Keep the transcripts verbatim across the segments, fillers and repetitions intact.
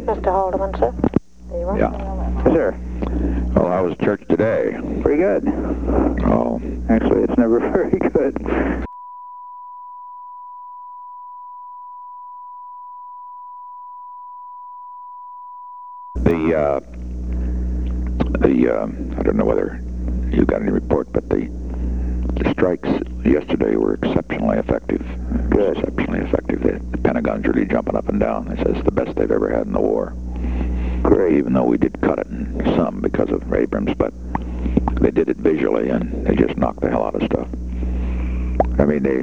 Mister Haldeman, sir. There you are. Yeah. Yes, sir. Well, how was church today? Pretty good. Oh. Actually, it's never very good. The, uh, the, uh, I don't know whether you got any report, but the, the strikes yesterday were exceptionally effective. Good. Exceptionally effective. The, the Pentagon's really jumping up and down. They say it's the best they've ever had in the war. Great. Even though we did cut it in some because of Abrams, but they did it visually, and they just knocked the hell out of stuff. I mean, they,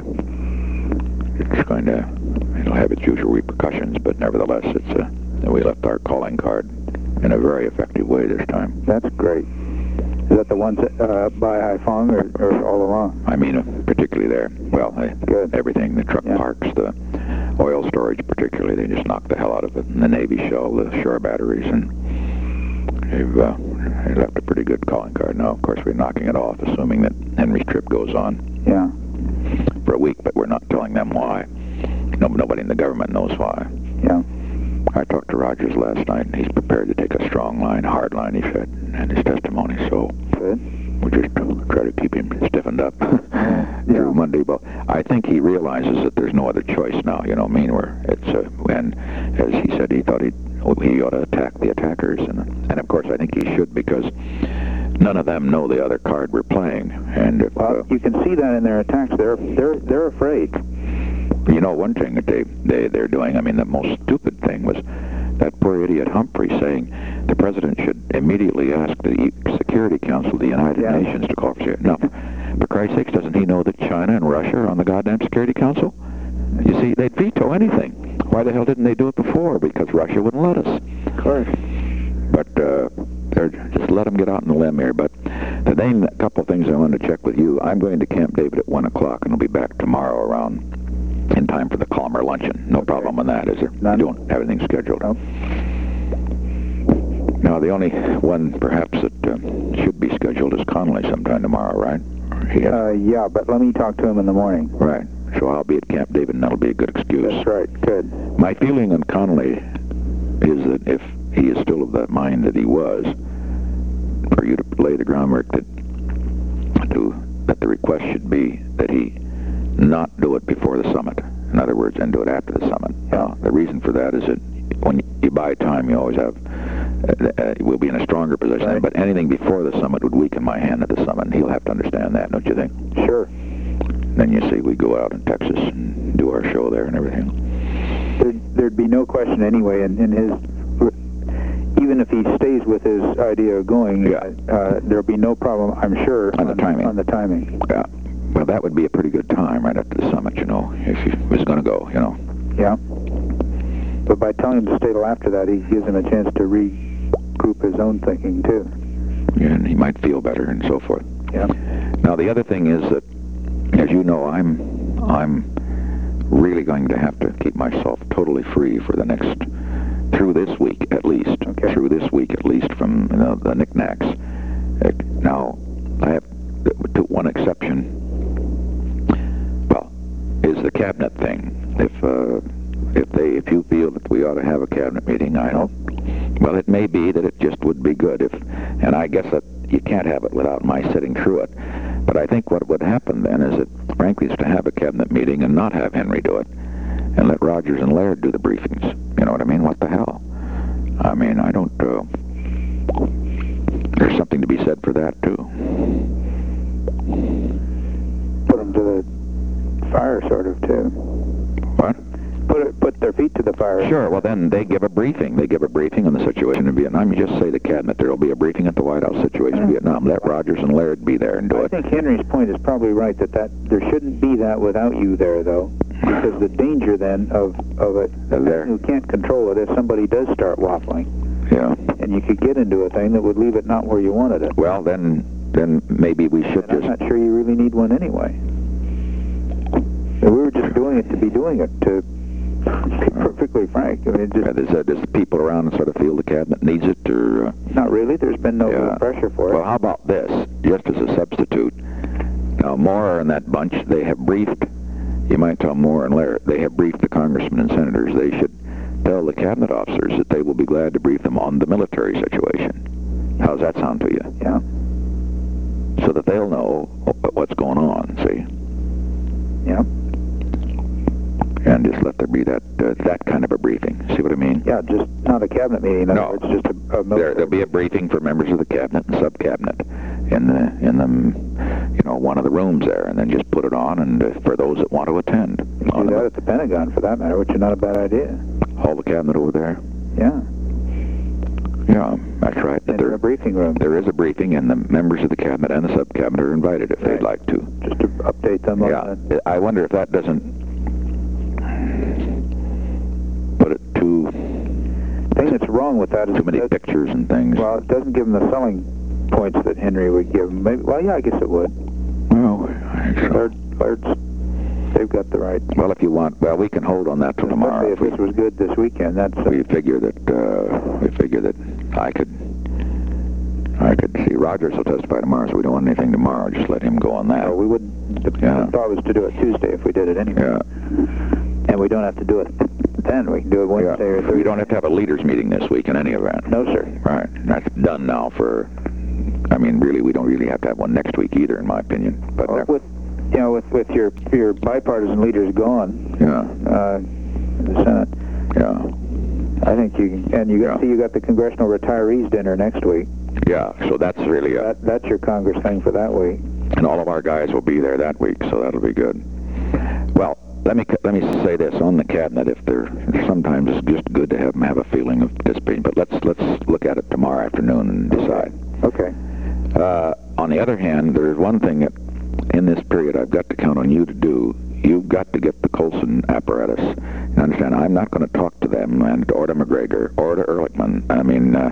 it's going to, it'll have its usual repercussions, but nevertheless, it's a, we left our calling card in a very effective way this time. That's great. Is that the ones uh, by Haiphong or, or all along? I mean, uh, particularly there. Well, they, Good. everything, the truck Yeah. parks, the oil storage particularly, they just knocked the hell out of it. And the Navy shell, the shore batteries, and they've uh, they left a pretty good calling card. Now, of course, we're knocking it off, assuming that Henry's trip goes on Yeah. for a week, but we're not telling them why. No, nobody in the government knows why. Yeah. I talked to Rogers last night, and he's prepared to take a strong line, hard line, he said, in his testimony. So Good. we'll just try to keep him stiffened up Yeah. through Monday. But I think he realizes that there's no other choice now. You know, I mean, where it's uh, and as he said, he thought he he ought to attack the attackers, and and of course I think he should, because none of them know the other card we're playing. And if, Well, uh, you can see that in their attacks. They're they're they're afraid. you know, one thing that they, they, they're doing, I mean, the most stupid thing was that poor idiot Humphrey saying the president should immediately ask the Security Council of the United Yeah. Nations to call for security. No, for Christ's sakes, doesn't he know that China and Russia are on the goddamn Security Council? You see, they'd veto anything. Why the hell didn't they do it before? Because Russia wouldn't let us. Of course. But uh, they're, just let them get out on the limb here. But the main a couple of things I wanted to check with you. I'm going to Camp David at one o'clock, and I'll be back tomorrow around in time for the Calmer luncheon. No Okay. problem on that, is there? None. You don't have anything scheduled? No. Now, the only one perhaps that uh, should be scheduled is Connolly sometime tomorrow, right? He has, Uh, yeah, but let me talk to him in the morning. right. So I'll be at Camp David, and that'll be a good excuse. That's right. Good. My feeling on Connolly is that if he is still of that mind that he was, for you to lay the groundwork that to that the request should be that he not do it before the summit. In other words, and do it after the summit. Yeah. Uh, the reason for that is that when you buy time, you always have, uh, uh, we'll be in a stronger position. Right. But anything before the summit would weaken my hand at the summit, and he'll have to understand that, don't you think? Sure. Then you see we go out in Texas and do our show there and everything. There'd, there'd be no question anyway in, in his, even if he stays with his idea of going, Yeah. uh, there'll be no problem, I'm sure, On the timing. On the timing. Yeah. Well, that would be a pretty good time right after the summit, you know, if he was going to go, you know. Yeah. But by telling him to stay till after that, he gives him a chance to regroup his own thinking, too. And he might feel better and so forth. Yeah. Now, the other thing is that, as you know, I'm I'm really going to have to keep myself totally free for the next, through this week at least, Okay. through this week at least from you know, the knickknacks. Uh, Now, I have to one exception. Well, is the cabinet thing. If uh, if they if you feel that we ought to have a cabinet meeting, I don't. Well, it may be that it just would be good if, and I guess that you can't have it without my sitting through it. But I think what would happen then is that, frankly, is to have a cabinet meeting and not have Henry do it, and let Rogers and Laird do the briefings. You know what I mean? What the hell? I mean, I don't. Uh, there's something to be said for that too. Put them to the fire, sort of, too. What? Put it, put their feet to the fire. Sure. Well, then they give a briefing. They give a briefing on the situation in Vietnam. You just say to cabinet there will be a briefing at the White House situation in Vietnam. Let Rogers and Laird be there and do I it. think Henry's point is probably right, that, that there shouldn't be that without you there, though. Because the danger, then, of, of it, Uh, there. who can't control it, if somebody does start waffling, Yeah. and you could get into a thing that would leave it not where you wanted it. Well, then, then maybe we should And I'm just. not sure you really need one anyway. We were just doing it to be doing it, to be perfectly frank. I mean, it just, Uh, does, uh, does the people around sort of feel the cabinet needs it, or? Uh, not really. There's been no Yeah. real pressure for Well, it. how about this, just as a substitute? Now, Moore and that bunch, they have briefed, you might tell Moore and Laird, they have briefed the congressmen and senators. They should tell the cabinet officers that they will be glad to brief them on the military situation. How's that sound to you? Yeah. So that they'll know what's going on, see? Yeah. And just let there be that uh, that kind of a briefing. See what I mean? Yeah, just not a cabinet meeting. In other No. words, just a, a military. There, there'll be a briefing for members of the cabinet and sub-cabinet in the in the you know one of the rooms there, and then just put it on, and uh, for those that want to attend. You can do that at the Pentagon, for that matter, which is not a bad idea. Haul the cabinet over there. Yeah. Yeah, that's right. In There, a briefing room. there is a briefing, and the members of the cabinet and the sub-cabinet are invited if Right. they'd like to. Just to update them on Yeah, the... I wonder if that doesn't put it too The thing that's wrong with that is... too many that, pictures and things. Well, it doesn't give them the selling points that Henry would give them. Maybe, well, yeah, I guess it would. Well, I think so. Laird, Laird's, they've got the right... Well, if you want, well, we can hold on that till tomorrow. Especially if If this was good this weekend, that's... Uh, we, we figure that uh, we figure that I could I could see Rogers will testify tomorrow, so we don't want anything tomorrow. Just let him go on that. no, we wouldn't... The Yeah. thought was to do it Tuesday if we did it anyway. Yeah. And we don't have to do it then. We can do it Wednesday or Yeah. Thursday. We don't have to have a leaders meeting this week in any event. No, sir. Right. That's done now for, I mean, really, we don't really have to have one next week either, in my opinion. But Well, there- with, you know, with, with your your bipartisan leaders gone, yeah, uh, in the Senate, yeah, I think you can, and you got, Yeah. see, you got the Congressional Retirees Dinner next week. yeah. So that's really a, That, that's your Congress thing for that week. and all of our guys will be there that week, so that'll be good. Well, let me let me say this on the cabinet. If they're sometimes it's just good to have them have a feeling of participating, but let's let's look at it tomorrow afternoon and decide. Okay. Uh, on the other hand, there's one thing that in this period I've got to count on you to do. You've got to get the Colson apparatus. You understand? I'm not going to talk to them and or to McGregor or to Ehrlichman. I mean, uh,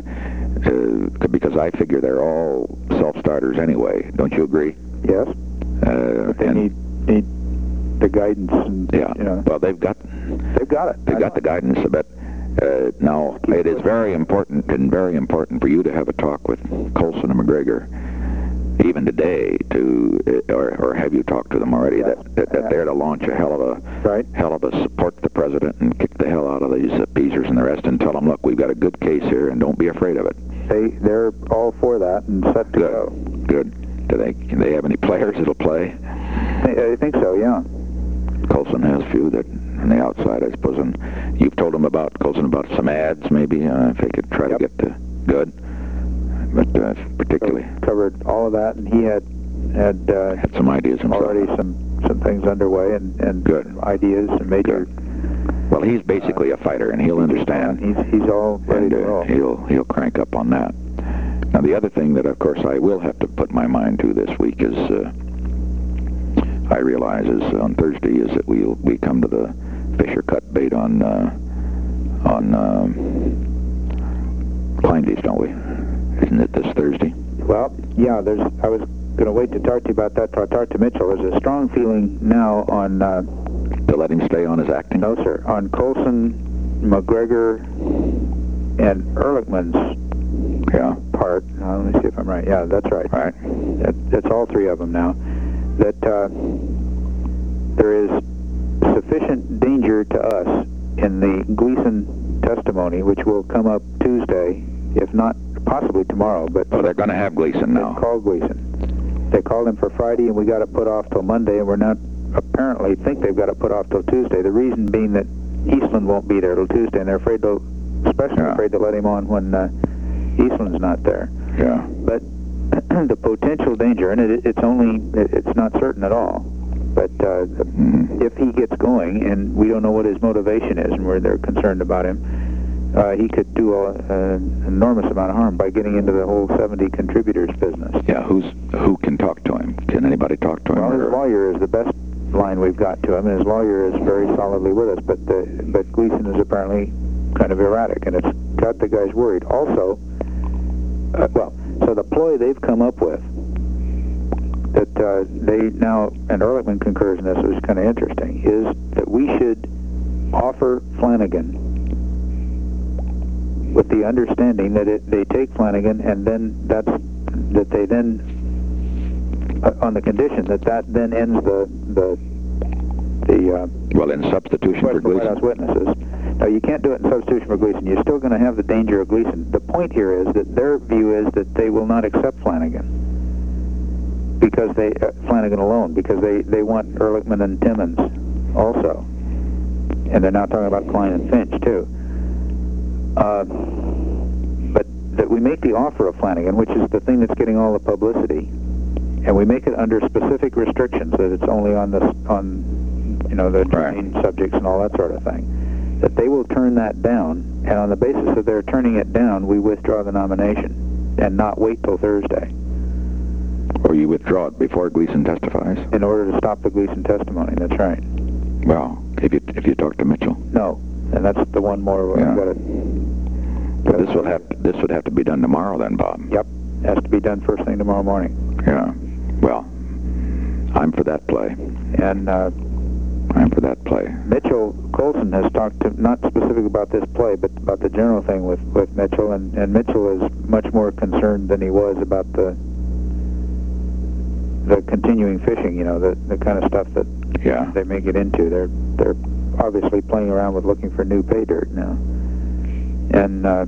uh, because I figure they're all self-starters anyway. Don't you agree? Yes. Uh, But they and- need need the guidance and, Yeah. you know, Well, they've got they've got it. they've I got the know. guidance, but uh, now it is very important and very important for you to have a talk with Colson and McGregor, even today, to uh, or, or have you talked to them already? Yes. That, that, that they're to launch a hell of a Right. hell of a support the president and kick the hell out of these appeasers and the rest, and tell them, look, we've got a good case here, and don't be afraid of it. They they're all for that and set to Good. go. Good. Do they do they have any players that'll play? I, I think so. Yeah. Colson has a few that on the outside, I suppose. And you've told them about Colson about some ads, maybe uh, if they could try Yep. to get the good, but uh, particularly So covered all of that, and he had had uh, had some ideas himself. already some some things underway and and Good. ideas and major. Well, he's basically a fighter, and he'll understand. He's he's all ready and to uh, roll. he'll he'll crank up on that. Now, the other thing that, of course, I will have to put my mind to this week is, uh, I realize, is on Thursday is that we'll we come to the Fisher cut bait on uh, on um, Klein Beef, don't we? Isn't it this Thursday? Well, yeah. There's. I was going to wait to talk to you about that. Till I talk to Mitchell. There's a strong feeling now on. Uh, To let him stay on his acting? no, sir. On Colson, McGregor, and Ehrlichman's Yeah. part. Uh, let me see if I'm right. Yeah, that's right. Right. That, that's all three of them now. That uh, there is sufficient danger to us in the Gleason testimony, which will come up Tuesday, if not possibly tomorrow. But Oh, they're going to have Gleason they now. called Gleason. They called him for Friday, and we got it put off till Monday, and we're not apparently think they've got it put off till Tuesday. The reason being that Eastland won't be there till Tuesday, and they're afraid to, especially Yeah. afraid to let him on when uh, Eastland's not there. Yeah. But the potential danger, and it, it's only, it, it's not certain at all, but uh, Mhm. if he gets going, and we don't know what his motivation is, and we're they're concerned about him, uh, he could do a, an enormous amount of harm by getting into the whole seventy contributors business. Yeah, who's who can talk to him? Can anybody talk to him? Well, his or- lawyer is the best line we've got to him, and his lawyer is very solidly with us, but the, but Gleason is apparently kind of erratic, and it's got the guys worried. Also, uh, well, so the ploy they've come up with, that uh, they now, and Ehrlichman concurs in this, which is kind of interesting, is that we should offer Flanagan with the understanding that it, they take Flanagan, and then that's, that they then, uh, on the condition that that then ends the, the, the, uh, Well, in substitution for request for White Gleason. House witnesses. No, you can't do it in substitution for Gleason. You're still going to have the danger of Gleason. The point here is that their view is that they will not accept Flanagan because they uh, Flanagan alone because they they want Ehrlichman and Timmons also, and they're now talking about Klein and Finch too. Uh, but that we make the offer of Flanagan, which is the thing that's getting all the publicity, and we make it under specific restrictions that it's only on the on you know the main right. subjects and all that sort of thing. That they will turn that down, and on the basis that they're turning it down, we withdraw the nomination and not wait till Thursday. Or you withdraw it before Gleason testifies? In order to stop the Gleason testimony, that's right. Well, if you if you talk to Mitchell. No, and that's the one more. Yeah. Got it. But this would have to, this would have to be done tomorrow, then, Bob. Yep, has to be done first thing tomorrow morning. Yeah. Well, I'm for that play. And. Uh, I'm for that play. Mitchell Coulson has talked to, not specifically about this play, but about the general thing with, with Mitchell, and, and Mitchell is much more concerned than he was about the the continuing fishing, you know, the, the kind of stuff that yeah. they may get into. They're they're obviously playing around with looking for new pay dirt now. And uh,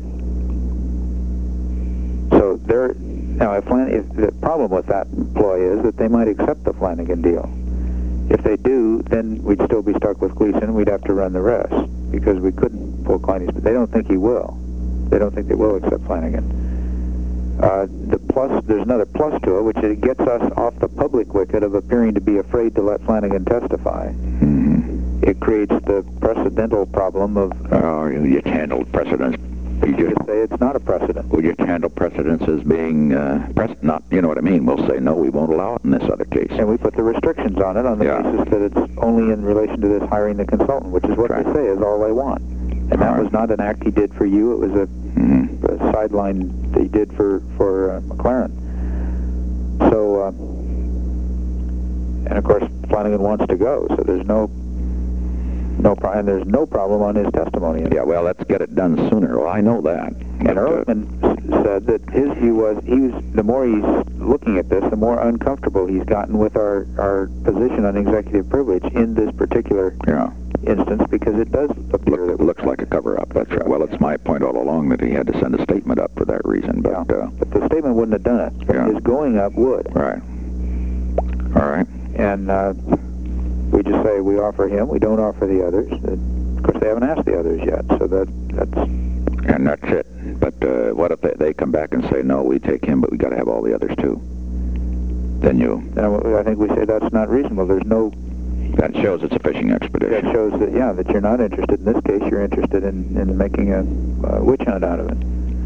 so they're, now if, Flan if the problem with that ploy is that they might accept the Flanagan deal. If they do, then we'd still be stuck with Gleason. We'd have to run the rest because we couldn't pull Kleiny's. But they don't think he will. They don't think they will accept Flanagan. Uh, the plus, there's another plus to it, which it gets us off the public wicket of appearing to be afraid to let Flanagan testify. Mm-hmm. It creates the precedental problem of. Oh, you handled precedents. You just say it's not a precedent. We'll just handle precedents as being uh, precedent. Not, you know what I mean? We'll say no, we won't allow it in this other case. And we put the restrictions on it on the yeah. basis that it's only in relation to this hiring the consultant, which is what right. they say is all they want. And all that right. was not an act he did for you. It was a, mm-hmm. a sideline that he did for for uh, McLaren. So, uh, and of course Flanagan wants to go. So there's no. No problem. And there's no problem on his testimony. Yeah, well, let's get it done sooner. Well, I know that. And Ehrlichman uh, said that his view was he was the more he's looking at this, the more uncomfortable he's gotten with our our position on executive privilege in this particular yeah. instance because it does appear Look, that looks like a cover-up. That's right. Well, it's my point all along that he had to send a statement up for that reason. But yeah. uh, but the statement wouldn't have done it. Yeah. His going up would. Right. All right. And. Uh, We just say we offer him, we don't offer the others. Of course, they haven't asked the others yet, so that that's... And that's it. But uh, what if they, they come back and say, no, we take him, but we got to have all the others too? Then you... Then I think we say that's not reasonable. There's no... That shows it's a fishing expedition. That shows that, yeah, that you're not interested. In this case, you're interested in, in making a uh, witch hunt out of it.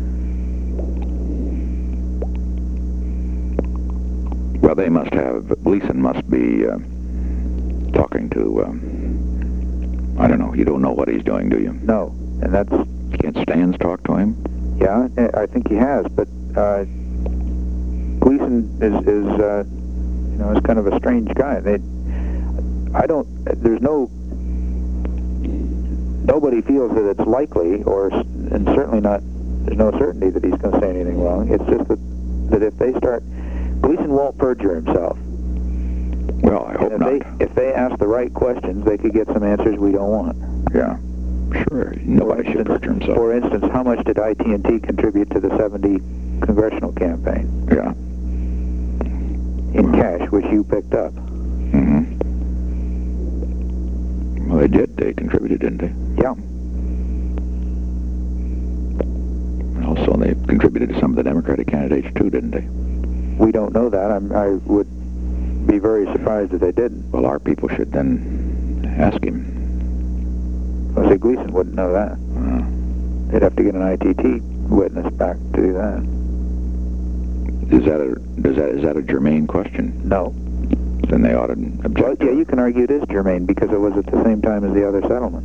Well, they must have... Gleason must be... Uh, talking to, um, I don't know, you don't know what he's doing, do you? No, and that's... Can't Stans talk to him? Yeah, I think he has, but uh, Gleason is, is uh, you know, is kind of a strange guy. They, I don't, there's no, nobody feels that it's likely, or, and certainly not, there's no certainty that he's going to say anything wrong. It's just that, that if they start, Gleason won't perjure himself. Well, I hope if not. They, if they ask the right questions, they could get some answers we don't want. Yeah, sure. Nobody instance, should perjure himself. For instance, how much did I T and T contribute to the seventy congressional campaign? Yeah. In cash, which you picked up. Mm-hmm. Well, they did. They contributed, didn't they? Yeah. Also, they contributed to some of the Democratic candidates, too, didn't they? We don't know that. I'm, I would be very surprised if they didn't. Well, our people should then ask him. Well, see, Gleason wouldn't know that. Uh, They'd have to get an I T T witness back to do that. Is that a does that is that a germane question? No. Then they ought to object. Well, yeah, you can argue it is germane because it was at the same time as the other settlement.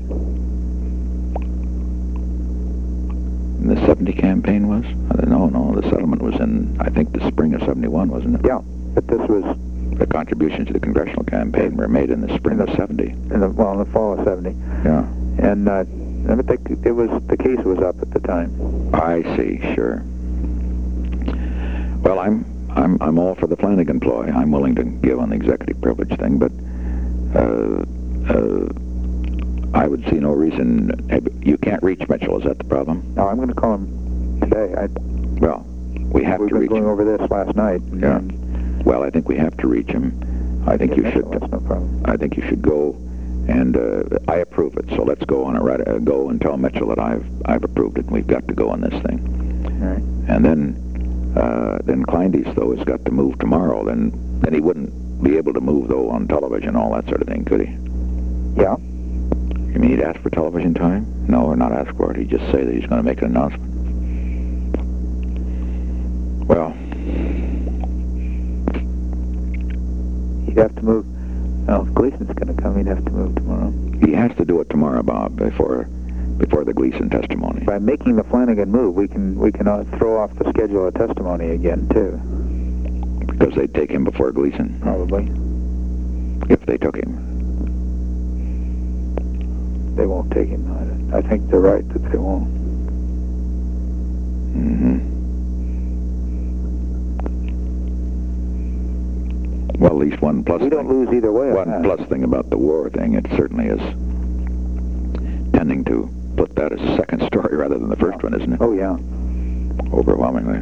And the seventy campaign was? Uh, no, no, the settlement was in, I think, the spring of seventy-one, wasn't it? Yeah, but this was... The contributions to the congressional campaign were made in the spring in the, of seventy. In the, well, in the fall of seventy. Yeah. And uh, but the, it was, the case was up at the time. I see, sure. Well, I'm I'm I'm all for the Flanagan ploy. I'm willing to give on the executive privilege thing, but uh, uh, I would see no reason. You can't reach Mitchell. Is that the problem? No, I'm going to call him today. I, well, we have we've to been reach going him. over this last night. Yeah. And Well, I think we have to reach him. I think you Mitchell, should. that's no problem. I think you should go, and uh, I approve it. So let's go on it. Right, uh, go and tell Mitchell that I've I've approved it. And we've got to go on this thing. All right. And then, uh, then Kleindienst though has got to move tomorrow. Then, then he wouldn't be able to move though on television, all that sort of thing, could he? Yeah. You mean he'd ask for television time? No, or not ask for it. He'd just say that he's going to make an announcement. Well, He'd have to move. Well, if Gleason's going to come, he'd have to move tomorrow. he has to do it tomorrow, Bob, before before the Gleason testimony. By making the Flanagan move, we can we can uh, throw off the schedule of testimony again too. Because they'd take him before Gleason, Probably. if they took him. They won't take him. I, I think they're right that they won't. Mm-hmm. Well, at least one plus We don't thing, lose either way on one that. plus thing about the war thing, it certainly is tending to put that as a second story rather than the first one, isn't it? Oh, yeah. Overwhelmingly.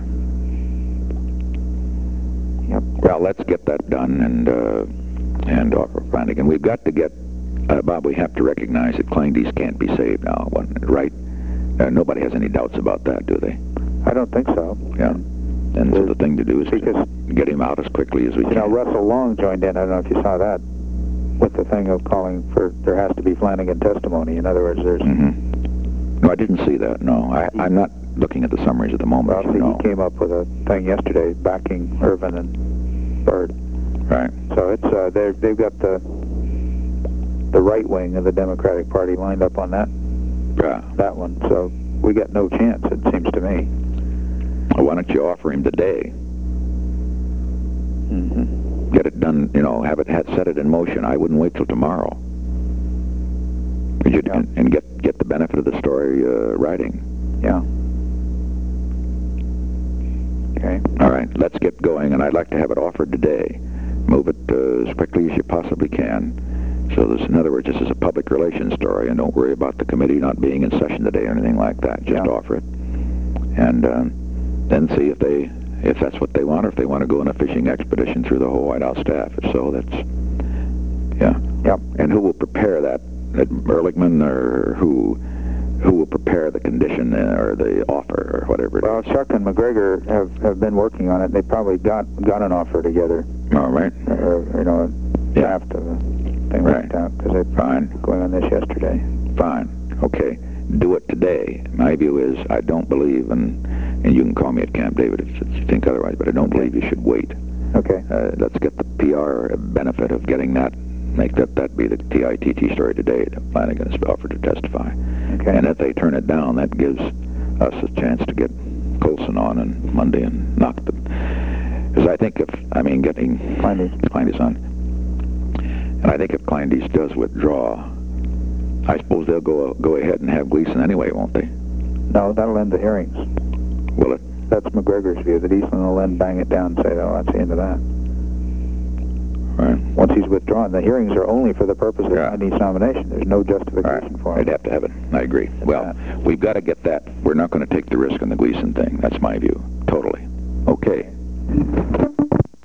Yep. Well, let's get that done and uh, and offer Flanagan. We've got to get, uh, Bob, we have to recognize that Kleindienst can't be saved now, one- right? Uh, nobody has any doubts about that, do they? I don't think so. Yeah. And so the thing to do is to Because- get him out as quickly as we You can. know, Russell Long joined in. I don't know if you saw that with the thing of calling for there has to be Flanagan testimony. In other words, there's Mm-hmm. No, I didn't see that, no. I, I'm not looking at the summaries at the moment, well, you know. he came up with a thing yesterday backing Irvin and Byrd. Right. So it's uh, they're, they've got the the right wing of the Democratic Party lined up on that Yeah. that one. So we got no chance, it seems to me. Well, why don't you offer him today? Mm-hmm. Get it done, you know, have it had, set it in motion. I wouldn't wait till tomorrow. And, you'd- Yeah. and, and get get the benefit of the story uh, writing. Yeah. Okay. All right, let's get going, and I'd like to have it offered today. Move it uh, as quickly as you possibly can. So this, in other words, this is a public relations story, and don't worry about the committee not being in session today or anything like that. Just Yeah. offer it, and um, then see if they, if that's what they want, or if they want to go on a fishing expedition through the whole White House staff. If so, that's yeah. Yep. And who will prepare that? That Ehrlichman, or who? Who will prepare the condition uh, or the offer or whatever it Well, is? Chuck and McGregor have, have been working on it. They probably got got an offer together, All right. or you know, a Yeah. draft of a thing Right. worked out because they Fine. were going on this yesterday. Fine. Okay. Do it today. My view is I don't believe, and and you can call me at Camp David if, if you think otherwise, but I don't believe you should wait. Okay. Uh, let's get the P R benefit of getting that, make that, that be the T I T T story today that Flanagan has offered to testify. Okay. And if they turn it down, that gives us a chance to get Colson on on Monday and knock the... Because I think if, I mean, getting Kleindienst. Kleindienst on, and I think if Kleindienst does withdraw, I suppose they'll go go ahead and have Gleason anyway, won't they? No, that'll end the hearings. Will it? That's McGregor's view, that Eastland will then bang it down and say, oh, that's the end of that. Right. Once he's withdrawn, the hearings are only for the purpose of Yeah. Kleindienst's nomination. There's no All right. justification for They'd it. have to have it. I agree. Well, we've got to get that. We're not going to take the risk on the Gleason thing. That's my view. Totally. Okay.